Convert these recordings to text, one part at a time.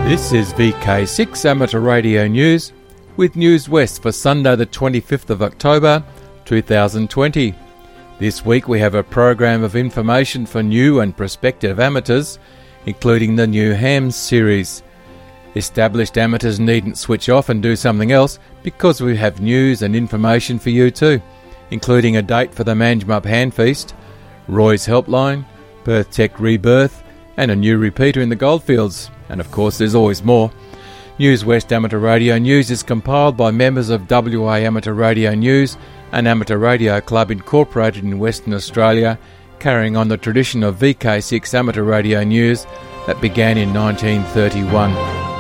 This is VK6 Amateur Radio News with News West for Sunday the 25th of October 2020. This week we have a program of information for new and prospective amateurs, including the new Hams series. Established amateurs needn't switch off and do something else because we have news and information for you too, including a date for the Manjimup Hand Feast, Roy's Helpline, Perth Tech Rebirth, and a new repeater in the Goldfields. And of course there's always more. News West Amateur Radio News is compiled by members of WA Amateur Radio News, an amateur radio club incorporated in Western Australia, carrying on the tradition of VK6 Amateur Radio News that began in 1931.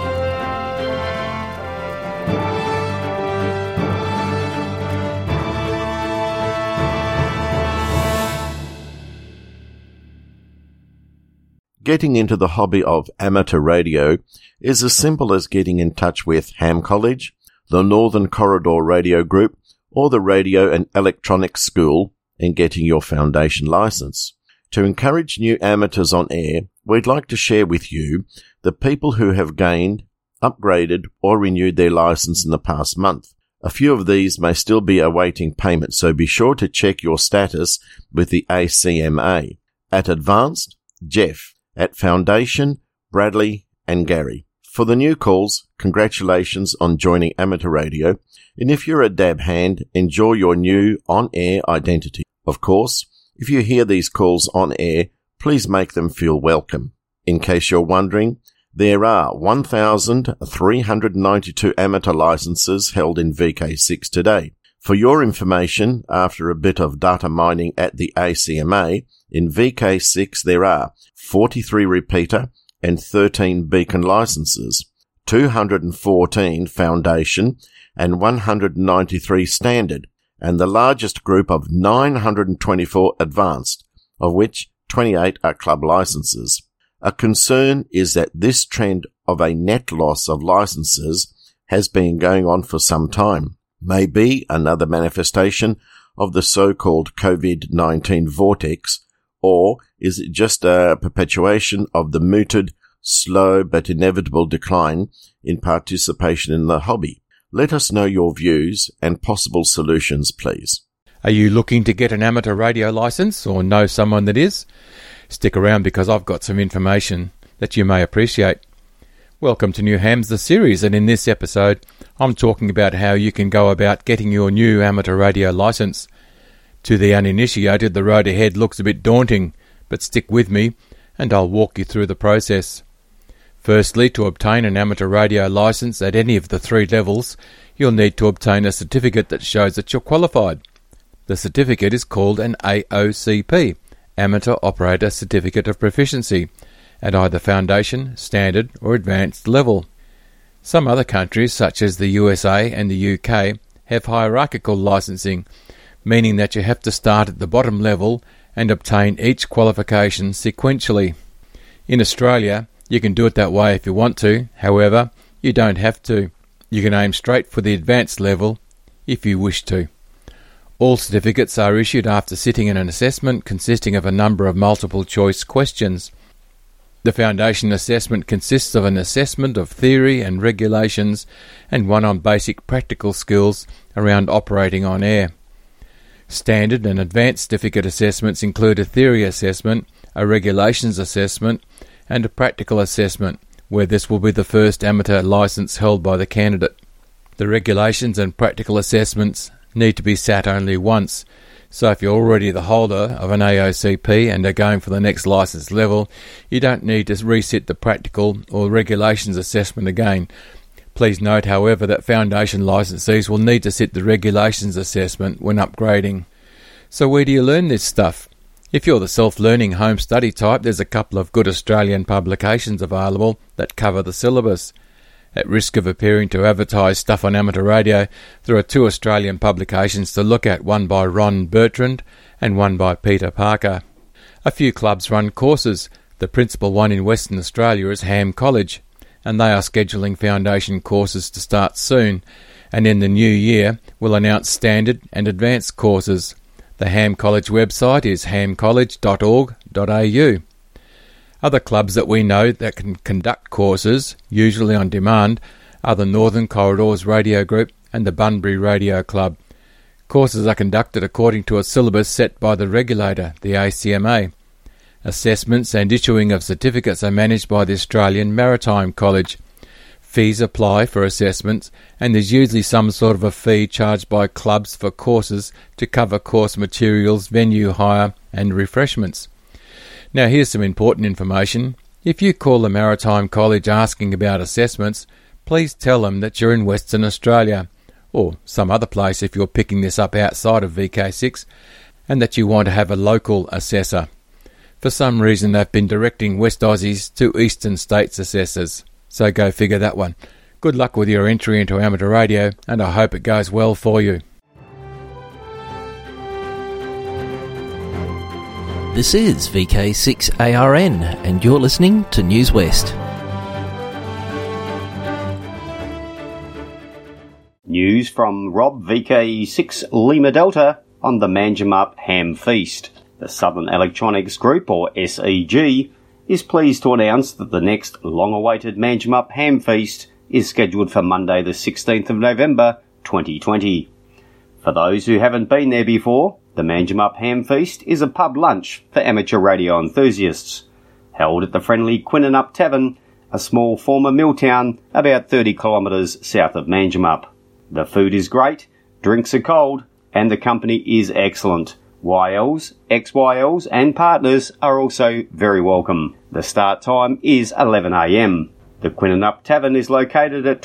Getting into the hobby of amateur radio is as simple as getting in touch with Ham College, the Northern Corridor Radio Group, or the Radio and Electronics School and getting your foundation license. To encourage new amateurs on air, we'd like to share with you the people who have gained, upgraded, or renewed their license in the past month. A few of these may still be awaiting payment, so be sure to check your status with the ACMA. At Advanced, Jeff. At Foundation, Bradley and Gary. For the new calls, congratulations on joining amateur radio, and if you're a dab hand, enjoy your new on-air identity. Of course, if you hear these calls on air, please make them feel welcome. In case you're wondering, there are 1,392 amateur licenses held in VK6 today. For your information, after a bit of data mining at the ACMA, in VK6 there are 43 repeater and 13 beacon licenses, 214 foundation and 193 standard, and the largest group of 924 advanced, of which 28 are club licenses. A concern is that this trend of a net loss of licenses has been going on for some time. May be another manifestation of the so-called COVID-19 vortex, or is it just a perpetuation of the mooted, slow but inevitable decline in participation in the hobby? Let us know your views and possible solutions, please. Are you looking to get an amateur radio license or know someone that is? Stick around because I've got some information that you may appreciate. Welcome to New Hams the series, and in this episode I'm talking about how you can go about getting your new amateur radio license. To the uninitiated, the road ahead looks a bit daunting, but stick with me and I'll walk you through the process. Firstly, to obtain an amateur radio license at any of the 3 levels, you'll need to obtain a certificate that shows that you're qualified. The certificate is called an AOCP, Amateur Operator Certificate of Proficiency, at either foundation, standard or advanced level. Some other countries, such as the USA and the UK, have hierarchical licensing, meaning that you have to start at the bottom level and obtain each qualification sequentially. In Australia, you can do it that way if you want to. However, you don't have to. You can aim straight for the advanced level if you wish to. All certificates are issued after sitting in an assessment consisting of a number of multiple choice questions. The foundation assessment consists of an assessment of theory and regulations and one on basic practical skills around operating on air. Standard and advanced certificate assessments include a theory assessment, a regulations assessment, and a practical assessment, where this will be the first amateur licence held by the candidate. The regulations and practical assessments need to be sat only once, so if you're already the holder of an AOCP and are going for the next licence level, you don't need to resit the practical or regulations assessment again. Please note, however, that foundation licensees will need to sit the regulations assessment when upgrading. So where do you learn this stuff? If you're the self-learning home study type, there's a couple of good Australian publications available that cover the syllabus. At risk of appearing to advertise stuff on amateur radio, there are 2 Australian publications to look at, one by Ron Bertrand and one by Peter Parker. A few clubs run courses. The principal one in Western Australia is Ham College, and they are scheduling foundation courses to start soon, and in the new year will announce standard and advanced courses. The Ham College website is hamcollege.org.au. Other clubs that we know that can conduct courses, usually on demand, are the Northern Corridors Radio Group and the Bunbury Radio Club. Courses are conducted according to a syllabus set by the regulator, the ACMA. Assessments and issuing of certificates are managed by the Australian Maritime College. Fees apply for assessments, and there's usually some sort of a fee charged by clubs for courses to cover course materials, venue hire and refreshments. Now here's some important information. If you call the Maritime College asking about assessments, please tell them that you're in Western Australia, or some other place if you're picking this up outside of VK6, and that you want to have a local assessor. For some reason they've been directing West Aussies to Eastern States assessors, so go figure that one. Good luck with your entry into amateur radio, and I hope it goes well for you. This is VK6ARN, and you're listening to News West. News from Rob, VK6 Lima Delta, on the Manjimup Ham Feast. The Southern Electronics Group, or SEG, is pleased to announce that the next long-awaited Manjimup Ham Feast is scheduled for Monday the 16th of November 2020. For those who haven't been there before, the Manjimup Ham Feast is a pub lunch for amateur radio enthusiasts, held at the friendly Quinnanup Tavern, a small former mill town about 30 kilometres south of Manjimup. The food is great, drinks are cold, and the company is excellent. YLs, XYLs and partners are also very welcome. The start time is 11 a.m. The Quinnanup Tavern is located at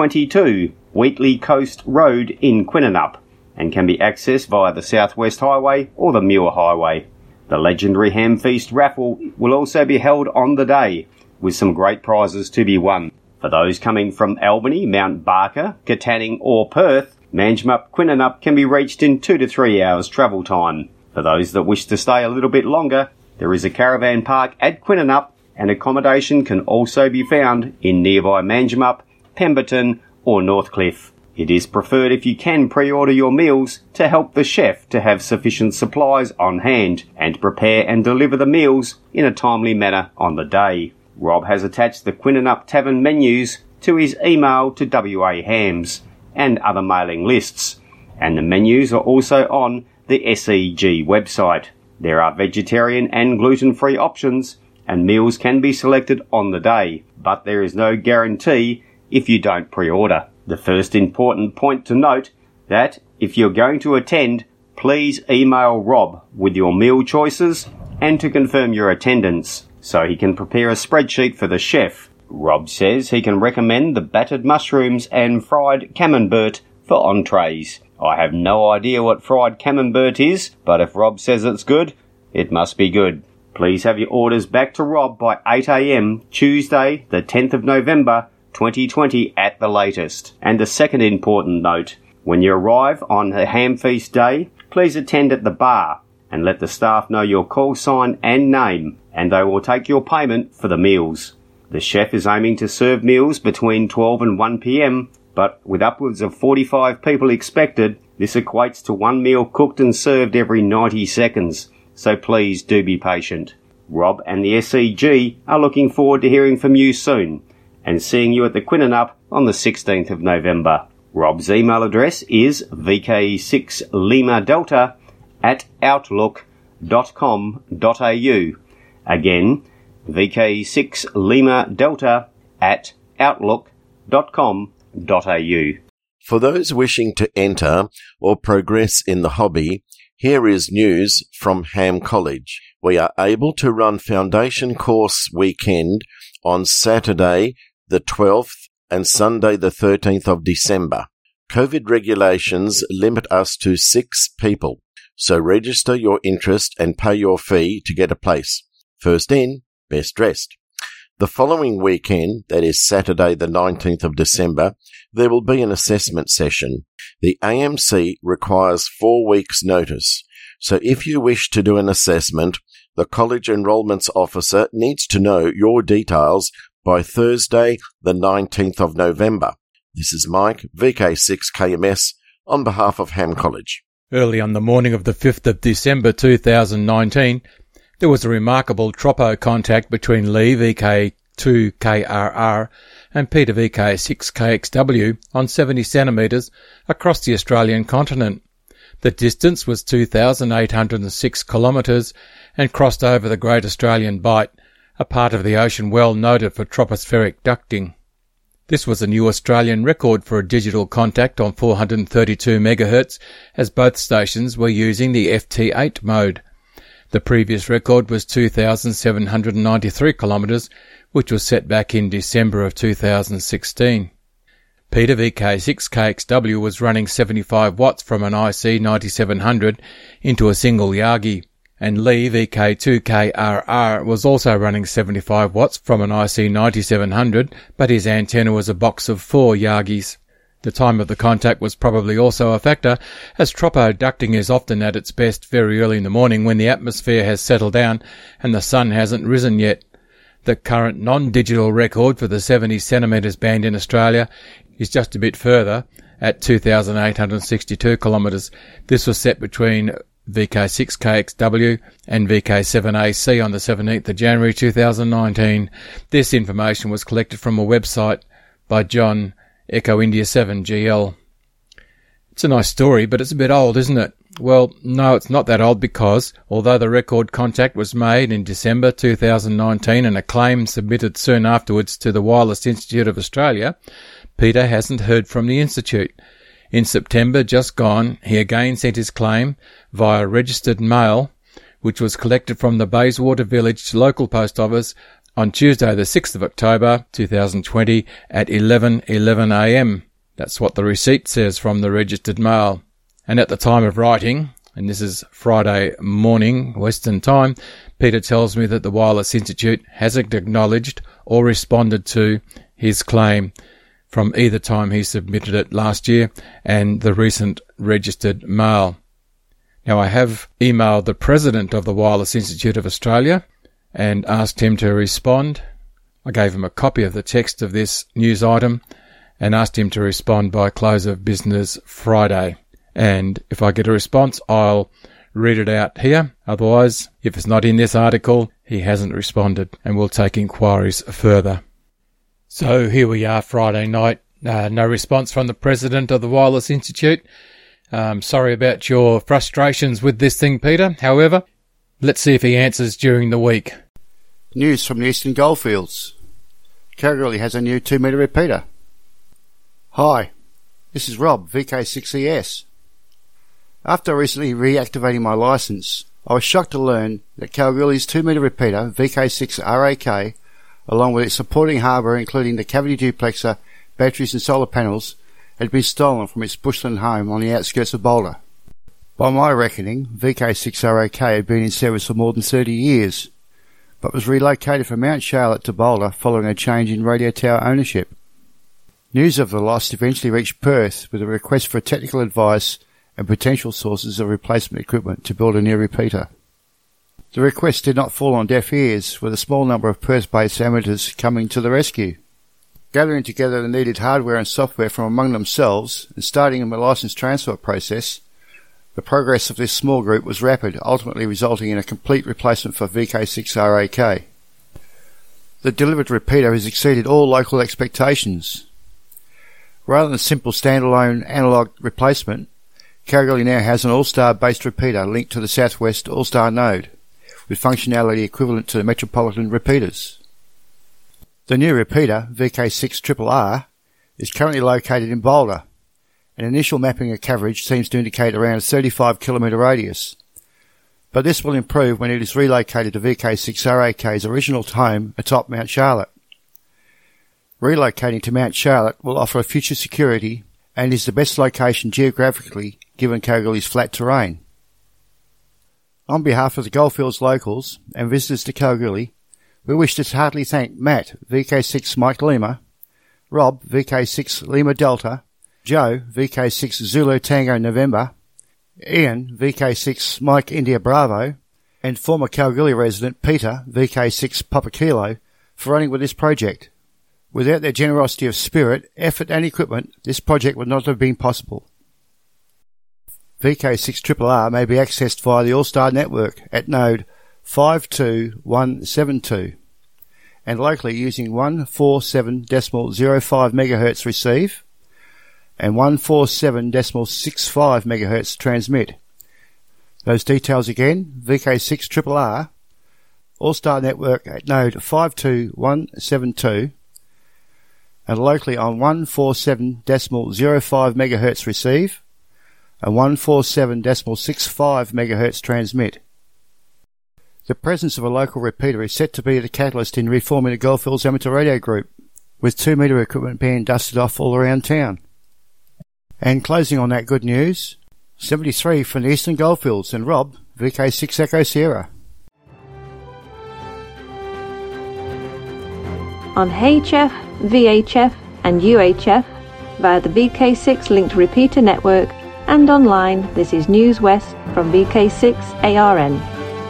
1222 Wheatley Coast Road in Quinnanup and can be accessed via the South West Highway or the Muir Highway. The legendary Ham Feast raffle will also be held on the day, with some great prizes to be won. For those coming from Albany, Mount Barker, Katanning or Perth, Manjimup Quinnanup can be reached in 2 to 3 hours travel time. For those that wish to stay a little bit longer, there is a caravan park at Quinnanup, and accommodation can also be found in nearby Manjimup, Pemberton or Northcliffe. It is preferred if you can pre-order your meals to help the chef to have sufficient supplies on hand and prepare and deliver the meals in a timely manner on the day. Rob has attached the Quinnanup Tavern menus to his email to WA Hams and other mailing lists, and the menus are also on the SEG website. There are vegetarian and gluten-free options, and meals can be selected on the day, but there is no guarantee if you don't pre-order. The first important point to note that if you're going to attend, please email Rob with your meal choices and to confirm your attendance, so he can prepare a spreadsheet for the chef. Rob says he can recommend the battered mushrooms and fried camembert for entrees. I have no idea what fried camembert is, but if Rob says it's good, it must be good. Please have your orders back to Rob by 8 a.m. Tuesday, the 10th of November, 2020 at the latest. And the second important note, when you arrive on the Ham Feast day, please attend at the bar and let the staff know your call sign and name, and they will take your payment for the meals. The chef is aiming to serve meals between 12 and 1 p.m, but with upwards of 45 people expected, this equates to one meal cooked and served every 90 seconds, so please do be patient. Rob and the SEG are looking forward to hearing from you soon and seeing you at the Quinnanup on the 16th of November. Rob's email address is vk6limadelta@outlook.com.au. Again, vk6limadelta@outlook.com.au. For those wishing to enter or progress in the hobby, here is news from Ham College. We are able to run foundation course weekend on Saturday the 12th and Sunday the 13th of December. COVID regulations limit us to 6 people, so register your interest and pay your fee to get a place. First in, best dressed. The following weekend, that is Saturday the 19th of December, there will be an assessment session. The AMC requires 4 weeks' notice, so if you wish to do an assessment, the College Enrolments Officer needs to know your details by Thursday the 19th of November. This is Mike, VK6KMS, on behalf of Ham College. Early on the morning of the 5th of December 2019, There was a remarkable Tropo contact between Lee VK2KRR and Peter VK6KXW on 70 centimetres across the Australian continent. The distance was 2,806 kilometres and crossed over the Great Australian Bight, a part of the ocean well noted for tropospheric ducting. This was a new Australian record for a digital contact on 432 MHz, as both stations were using the FT8 mode. The previous record was 2,793 kilometres, which was set back in December of 2016. Peter VK6KXW was running 75 watts from an IC 9700 into a single Yagi, and Lee VK2KRR was also running 75 watts from an IC 9700, but his antenna was a box of 4 Yagis. The time of the contact was probably also a factor, as tropo ducting is often at its best very early in the morning when the atmosphere has settled down and the sun hasn't risen yet. The current non-digital record for the 70 centimetres band in Australia is just a bit further, at 2,862 kilometres. This was set between VK6KXW and VK7AC on the 17th of January 2019. This information was collected from a website by John Echo India 7 GL. It's a nice story, but it's a bit old, isn't it? Well, no, it's not that old, because although the record contact was made in December 2019 and a claim submitted soon afterwards to the Wireless Institute of Australia, Peter hasn't heard from the Institute. In September just gone, he again sent his claim via registered mail, which was collected from the Bayswater Village local post office on Tuesday the 6th of October 2020 at 11:11 a.m. That's what the receipt says from the registered mail. And at the time of writing, and this is Friday morning Western time, Peter tells me that the Wireless Institute hasn't acknowledged or responded to his claim from either time he submitted it last year and the recent registered mail. Now, I have emailed the President of the Wireless Institute of Australia and asked him to respond. I gave him a copy of the text of this news item and asked him to respond by close of business Friday. And if I get a response, I'll read it out here. Otherwise, if it's not in this article, he hasn't responded, and we'll take inquiries further. So here we are, Friday night. No response from the President of the Wireless Institute. Sorry about your frustrations with this thing, Peter. However, let's see if he answers during the week. News from the Eastern Goldfields. Kalgoorlie has a new 2-metre repeater. Hi, this is Rob, VK6ES. After recently reactivating my licence, I was shocked to learn that Kalgoorlie's 2-metre repeater, VK6RAK, along with its supporting hardware including the cavity duplexer, batteries and solar panels, had been stolen from its bushland home on the outskirts of Boulder. By my reckoning, VK6RAK had been in service for more than 30 years, but was relocated from Mount Charlotte to Boulder following a change in radio tower ownership. News of the loss eventually reached Perth with a request for technical advice and potential sources of replacement equipment to build a new repeater. The request did not fall on deaf ears, with a small number of Perth-based amateurs coming to the rescue. Gathering together the needed hardware and software from among themselves and starting a licence transfer process, the progress of this small group was rapid, ultimately resulting in a complete replacement for VK6RAK. The delivered repeater has exceeded all local expectations. Rather than simple standalone analogue replacement, Kalgoorlie now has an All-Star based repeater linked to the Southwest All-Star node, with functionality equivalent to the Metropolitan repeaters. The new repeater, VK6RRR, is currently located in Boulder, and initial mapping of coverage seems to indicate around a 35 kilometre radius, but this will improve when it is relocated to VK6RAK's original home atop Mount Charlotte. Relocating to Mount Charlotte will offer a future security and is the best location geographically given Kalgoorlie's flat terrain. On behalf of the Goldfields locals and visitors to Kalgoorlie, we wish to heartily thank Matt, VK6 Mike Lima, Rob, VK6 Lima Delta, Joe, VK6 Zulu Tango November, Ian, VK6 Mike India Bravo, and former Kalgoorlie resident Peter, VK6 Papa Kilo, for running with this project. Without their generosity of spirit, effort and equipment, this project would not have been possible. VK6RRR may be accessed via the All-Star network at node 52172 and locally using 147.05 MHz receive and 147.65 MHz transmit. Those details again, VK6RRR, All-Star Network at node 52172 and locally on 147.05 MHz receive and 147.65 MHz transmit. The presence of a local repeater is set to be the catalyst in reforming the Goldfields Amateur Radio Group, with 2 metre equipment being dusted off all around town. And closing on that good news, 73 from the Eastern Goldfields and Rob, VK6 Echo Sierra. On HF, VHF and UHF via the VK6 linked repeater network and online, this is News West from VK6 ARN.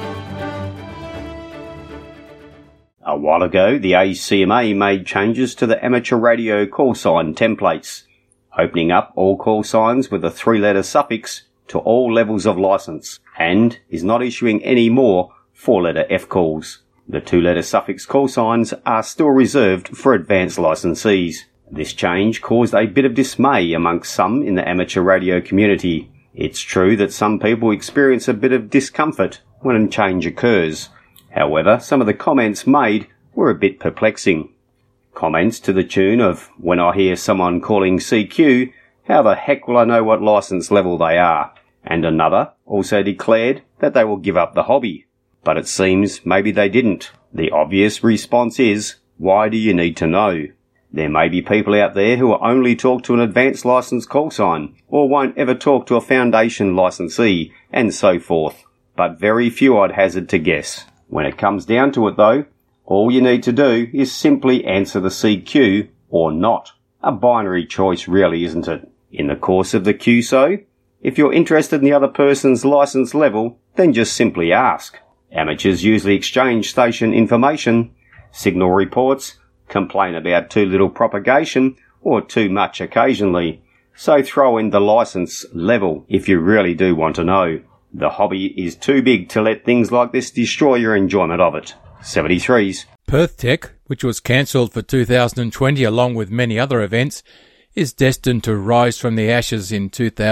A while ago, the ACMA made changes to the amateur radio call sign templates, opening up all call signs with a 3-letter suffix to all levels of license, and is not issuing any more 4-letter F calls. The 2-letter suffix call signs are still reserved for advanced licensees. This change caused a bit of dismay amongst some in the amateur radio community. It's true that some people experience a bit of discomfort when a change occurs. However, some of the comments made were a bit perplexing. Comments to the tune of, "When I hear someone calling CQ, how the heck will I know what license level they are?" And another also declared that they will give up the hobby. But it seems maybe they didn't. The obvious response is, why do you need to know? There may be people out there who will only talk to an advanced license call sign, or won't ever talk to a foundation licensee, and so forth. But very few I'd hazard to guess. When it comes down to it though, all you need to do is simply answer the CQ or not. A binary choice really, isn't it? In the course of the QSO, if you're interested in the other person's license level, then just simply ask. Amateurs usually exchange station information, signal reports, complain about too little propagation or too much occasionally. So throw in the license level if you really do want to know. The hobby is too big to let things like this destroy your enjoyment of it. 73s. Perth Tech, which was cancelled for 2020 along with many other events, is destined to rise from the ashes in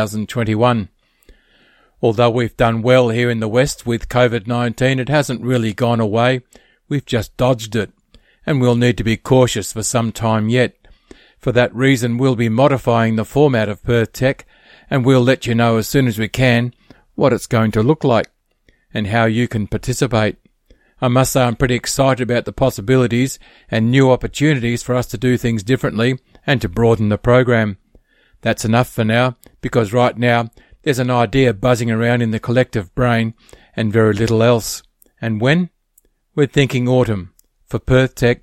2021. Although we've done well here in the West with COVID-19, it hasn't really gone away. We've just dodged it, and we'll need to be cautious for some time yet. For that reason, we'll be modifying the format of Perth Tech, and we'll let you know as soon as we can what it's going to look like and how you can participate. I must say I'm pretty excited about the possibilities and new opportunities for us to do things differently and to broaden the program. That's enough for now, because right now there's an idea buzzing around in the collective brain and very little else. And when? We're thinking autumn for Perth Tech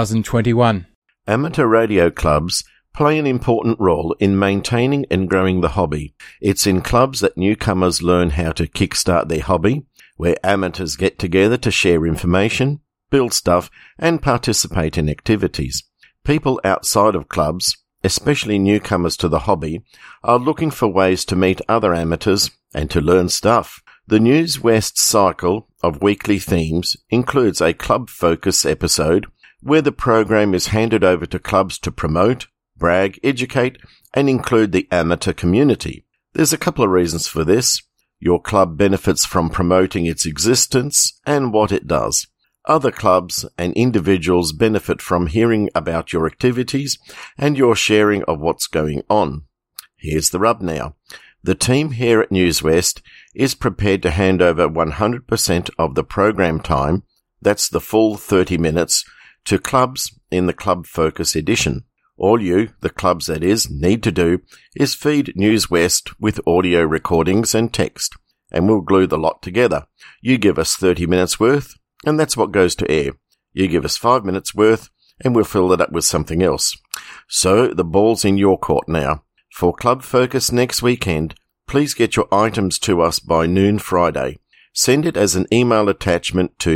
2021. Amateur radio clubs play an important role in maintaining and growing the hobby. It's in clubs that newcomers learn how to kickstart their hobby, where amateurs get together to share information, build stuff, and participate in activities. People outside of clubs, especially newcomers to the hobby, are looking for ways to meet other amateurs and to learn stuff. The News West cycle of weekly themes includes a club focus episode where the program is handed over to clubs to promote, brag, educate, and include the amateur community. There's a couple of reasons for this. Your club benefits from promoting its existence and what it does. Other clubs and individuals benefit from hearing about your activities and your sharing of what's going on. Here's the rub now. The team here at News West is prepared to hand over 100% of the program time, that's the full 30 minutes, to clubs in the Club Focus edition. All you, the clubs that is, need to do is feed News West with audio recordings and text, and we'll glue the lot together. You give us 30 minutes worth, and that's what goes to air. You give us 5 minutes worth, and we'll fill it up with something else. So the ball's in your court now. For Club Focus next weekend, please get your items to us by noon Friday. Send it as an email attachment to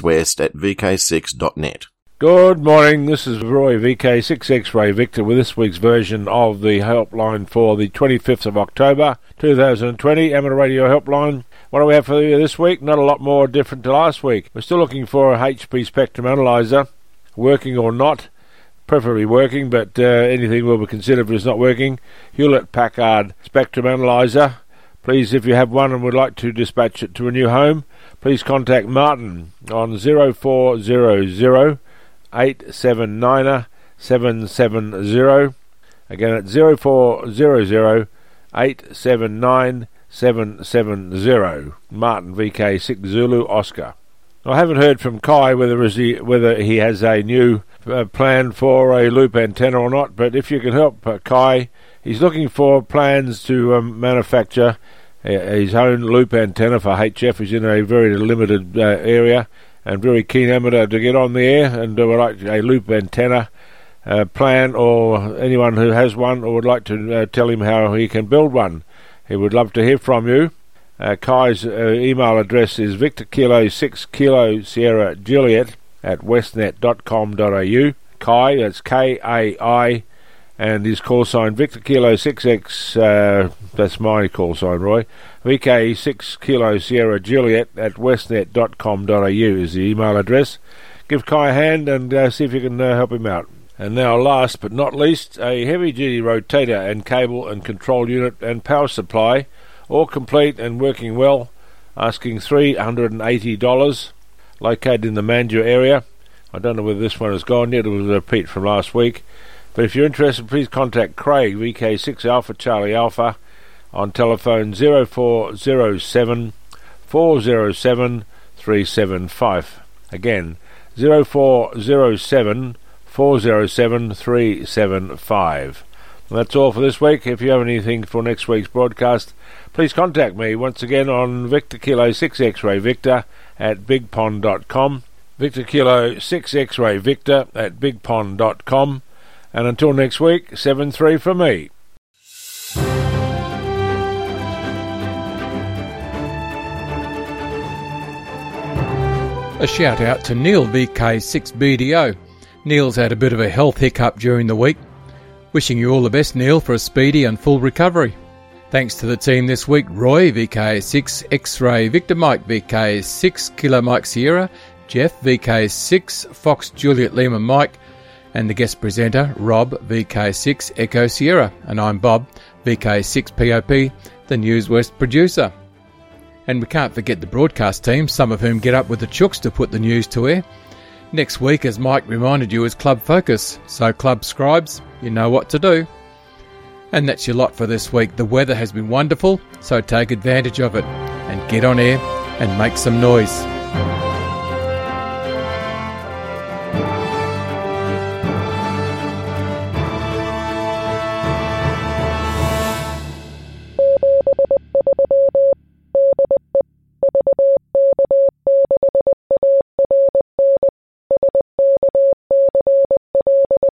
newswest@vk6.net. Good morning, this is Roy, VK6 X-Ray Victor, with this week's version of the helpline for the 25th of October 2020, Amateur Radio Helpline. What do we have for you this week? Not a lot more different to last week. We're still looking for a HP Spectrum Analyzer, working or not. Preferably working, but anything will be considered if it's not working. Hewlett-Packard Spectrum Analyzer. Please, if you have one and would like to dispatch it to a new home, please contact Martin on 0400 879 770. Again, at 0400 879 770. Martin, VK6 Zulu Oscar. I haven't heard from Kai whether he has a new plan for a loop antenna or not, but if you can help Kai, he's looking for plans to manufacture his own loop antenna for HF. He's in a very limited area and very keen amateur to get on the air, and would like a loop antenna plan, or anyone who has one or would like to tell him how he can build one. He would love to hear from you. Kai's email address is Victor Kilo 6 Kilo Sierra Juliet at westnet.com.au. Kai, that's Kai, and his call sign Victor Kilo 6X, that's my call sign, Roy. VK 6 Kilo Sierra Juliet at westnet.com.au is the email address. Give Kai a hand and see if you can help him out. And now, last but not least, a heavy-duty rotator and cable and control unit and power supply, all complete and working well, asking $380, located in the Mandurah area. I don't know whether this one has gone yet. It was a repeat from last week. But if you're interested, please contact Craig, VK6 Alpha Charlie Alpha, on telephone 0407 407 375. Again, 0407 407 375. And that's all for this week. If you have anything for next week's broadcast, please contact me once again on Victor Kilo 6 X-Ray Victor at bigpond.com. Victor Kilo 6 X-Ray Victor at bigpond.com. And until next week, 7-3 for me. A shout out to Neil, VK6BDO. Neil's had a bit of a health hiccup during the week. Wishing you all the best, Neil, for a speedy and full recovery. Thanks to the team this week: Roy, VK6 X-Ray Victor Mike, VK6 Kilo Mike Sierra, Jeff, VK6 Fox Juliet Lima Mike, and the guest presenter, Rob, VK6 Echo Sierra. And I'm Bob, VK6 POP, the News West producer. And we can't forget the broadcast team, some of whom get up with the chooks to put the news to air. Next week, as Mike reminded you, is Club Focus, so Club Scribes, you know what to do. And that's your lot for this week. The weather has been wonderful, so take advantage of it and get on air and make some noise.